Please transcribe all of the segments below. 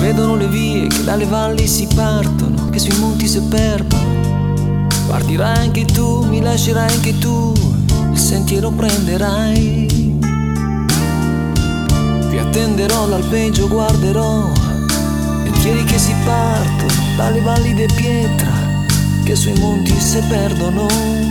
vedono le vie che dalle valli si partono, che sui monti si perdono. Partirai anche tu, mi lascerai anche tu, il sentiero prenderai. Vi attenderò all'alpeggio, guarderò sentieri che si partono dalle valli di pietra, che sui monti si perdono.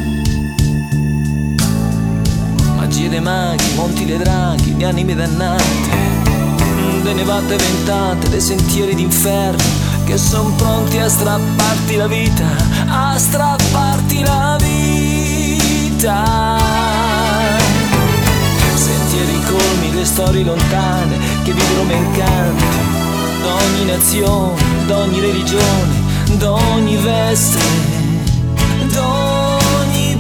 Magie dei maghi, monti dei draghi, di anime dannate, de nevate ventate, dei sentieri d'inferno che son pronti a strapparti la vita, a strapparti la vita. Sentieri colmi le storie lontane che videro mercanti d'ogni nazione, d'ogni religione, d'ogni veste, d'ogni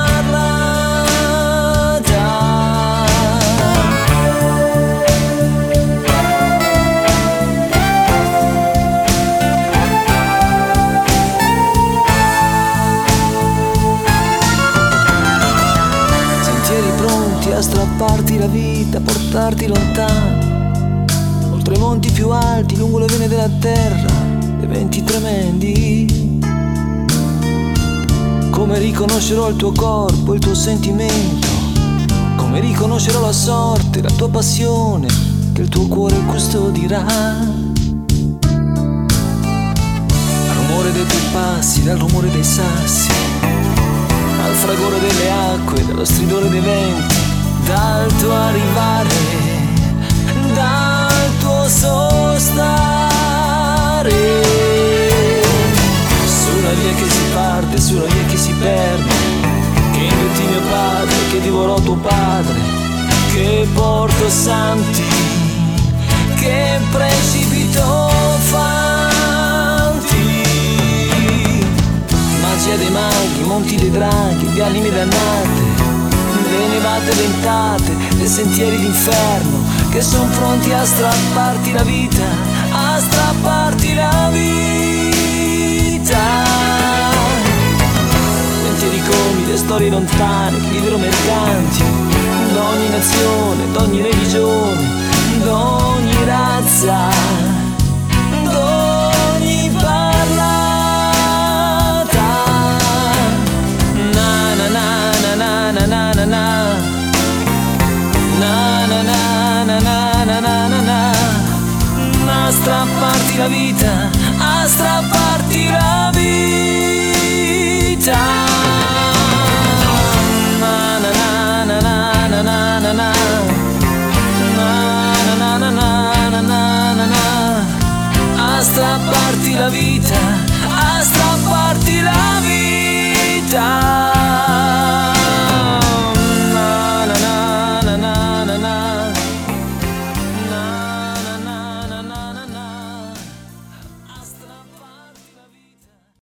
a strapparti la vita, a portarti lontano, oltre i monti più alti, lungo le vene della terra, eventi tremendi. Come riconoscerò il tuo corpo, il tuo sentimento, come riconoscerò la sorte, la tua passione, che il tuo cuore custodirà. Al rumore dei tuoi passi, dal rumore dei sassi, al fragore delle acque, dallo stridore dei venti, dal tuo arrivare, dal tuo sostare, sulla via che si parte, sulla via che si perde, che inghiottì mio padre, che divorò tuo padre, che porto santi, che precipitò fanti. Magia dei maghi, monti dei draghi, di anime dannate, le nevate ventate, dei sentieri d'inferno che son pronti a strapparti la vita, a strapparti la vita. Sentieri come le storie lontane che videro mercanti d'ogni nazione, d'ogni religione, d'ogni razza, d'ogni parlata. Na na na na na na na na na na na na na na, a strapparti la vita, a strapparti la vita. Na na na na na na na na na na na na na, a strapparti la vita, a strapparti la vita.